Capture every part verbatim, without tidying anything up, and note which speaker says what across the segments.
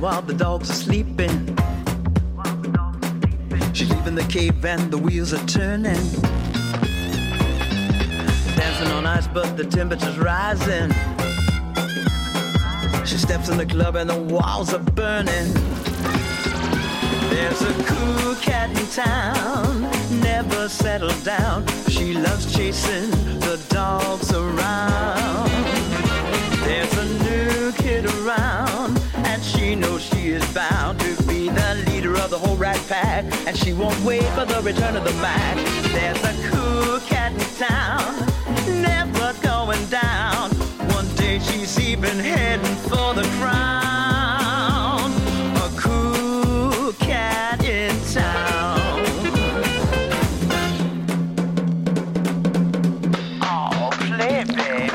Speaker 1: while the dogs are sleeping. She's leaving the cave and the wheels are turning. Dancing on ice but the temperature's rising. She steps in the club and the walls are burning. There's a cool cat in town, never settled down. She loves chasing the dogs around. There's a new kid around, and she knows she is bound to be the leader of the whole rat pack, and she won't wait for the return of the Mac. There's a cool cat in town, never going down. One day she's even heading for the crown. A cool cat in town. Oh, play it, baby.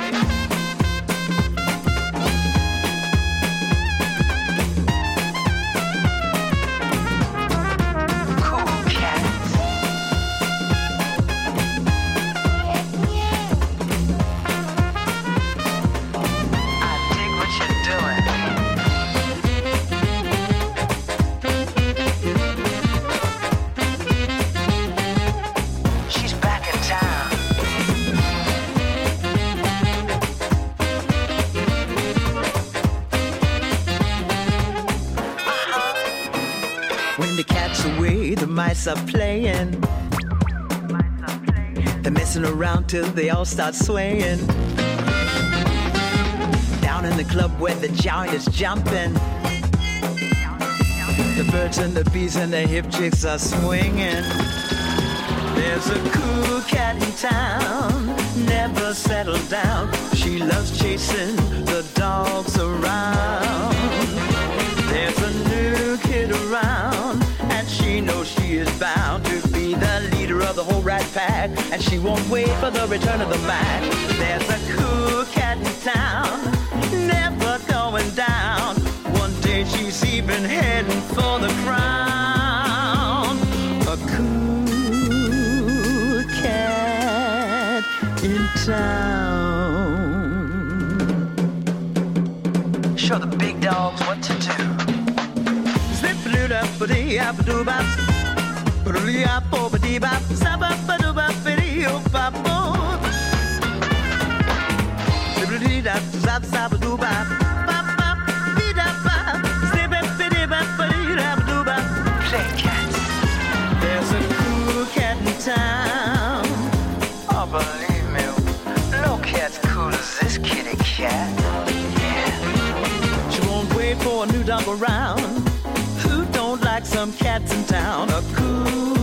Speaker 1: Mice are playing. They're messing around till they all start swaying. Down in the club where the giant is jumping, the birds and the bees and the hip chicks are swinging. There's a cool cat in town, never settled down. She loves chasing the dogs around. There's a new kid around, and she knows she is bound to be the leader of the whole rat pack, and she won't wait for the return of the Mac. There's a cool cat in town, never going down. One day she's even heading for the crown. A cool cat in town. Show the big dogs what to do. Zip-a-doo-da-ba-dee-a-ba-doo-bop, ba-doo-dee-a-bo-ba-dee-bop, zap-a-ba-doo-bop-ba-dee-oh-bop-bop, zip-a-dee-da-zap-zap-a-doo-bop, bop-bop-dee-da-bop, zip-a-dee-da-ba-dee-da-ba-doo-bop. Play cats. There's a cool cat in town. Oh, believe me, no cat's cool as this kitty cat. Yeah. She won't wait for a new dog around. Who don't like some cats in town? A cool